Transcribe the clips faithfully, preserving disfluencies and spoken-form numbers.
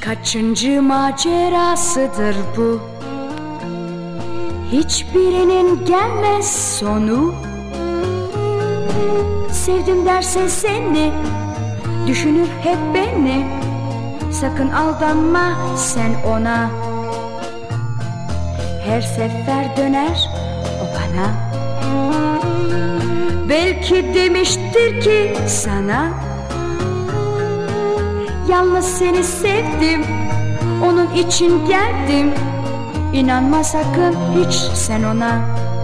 Kaçıncı macerasıdır bu? Hiçbirinin gelmez sonu. Sevdim derse seni, düşünür hep beni. Sakın aldanma sen ona. Her sefer döner o bana. Belki demiştir ki sana, yalnız seni sevdim, onun için geldim. İnanma sakın hiç sen ona.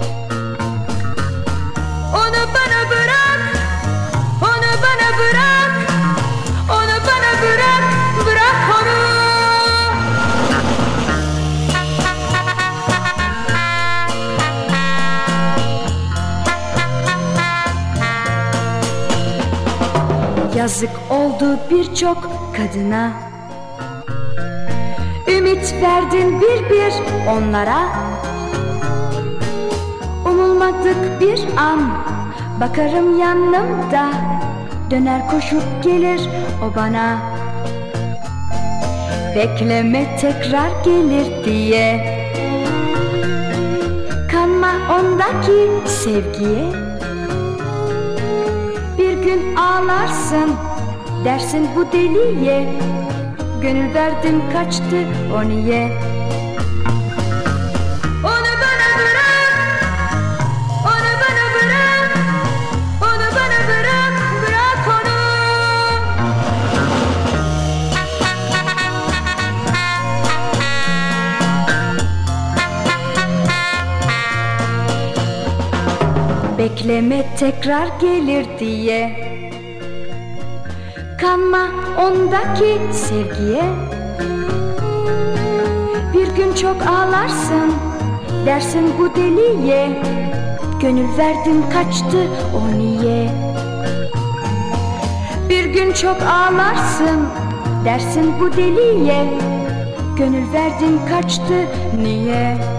Onu bana bırak, onu bana bırak, onu bana bırak, bırak onu. Yazık oldu birçok kadına. Ümit verdin bir bir onlara. Umulmadık bir an, bakarım yanımda. Döner koşup gelir o bana. Bekleme tekrar gelir diye. Kanma ondaki sevgiye. Bir gün ağlarsın, dersin bu deliye. Gönül verdim kaçtı o niye? Onu bana bırak, onu bana bırak, onu bana bırak, bırak onu. Bekleme tekrar gelir diye. Kanma ondaki sevgiye. Bir gün çok ağlarsın, dersin bu deliye. Gönül verdim kaçtı o niye? Bir gün çok ağlarsın, dersin bu deliye. Gönül verdim kaçtı niye?